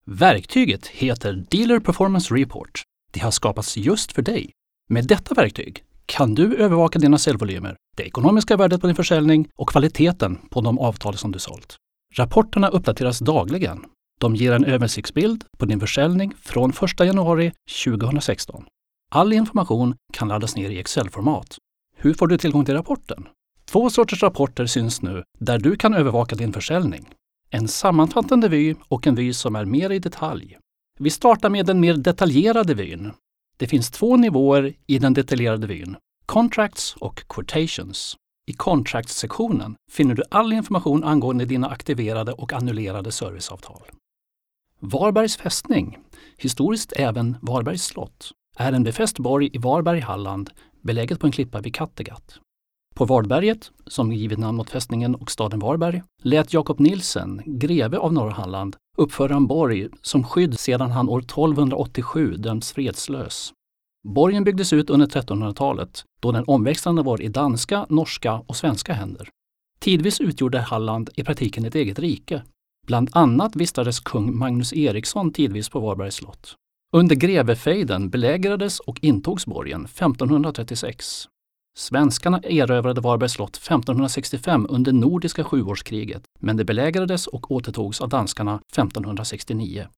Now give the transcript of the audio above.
Verktyget heter Dealer Performance Report. Det har skapats just för dig. Med detta verktyg kan du övervaka dina säljvolymer, det ekonomiska värdet på din försäljning och kvaliteten på de avtal som du sålt. Rapporterna uppdateras dagligen. De ger en översiktsbild på din försäljning från 1 januari 2016. All information kan laddas ner i Excel-format. Hur får du tillgång till rapporten? 2 sorters rapporter syns nu där du kan övervaka din försäljning. En sammanfattande vy och en vy som är mer i detalj. Vi startar med den mer detaljerade vyn. Det finns 2 nivåer i den detaljerade vyn. Contracts och Quotations. I Contracts-sektionen finner du all information angående dina aktiverade och annullerade serviceavtal. Varbergs fästning, historiskt även Varbergs slott, är en befäst borg i Varberg, Halland, beläget på en klippa vid Kattegatt. På Varberget, som givit namn åt fästningen och staden Varberg, lät Jakob Nielsen, greve av norra Halland, uppföra en borg som skydd sedan han år 1287 dömts fredslös. Borgen byggdes ut under 1300-talet då den omväxlande var i danska, norska och svenska händer. Tidvis utgjorde Halland i praktiken ett eget rike. Bland annat vistades kung Magnus Eriksson tidvis på Varbergs slott. Under grevefejden belägrades och intogs borgen 1536. Svenskarna erövrade Varbergs slott 1565 under Nordiska sjuårskriget, men det belägrades och återtogs av danskarna 1569.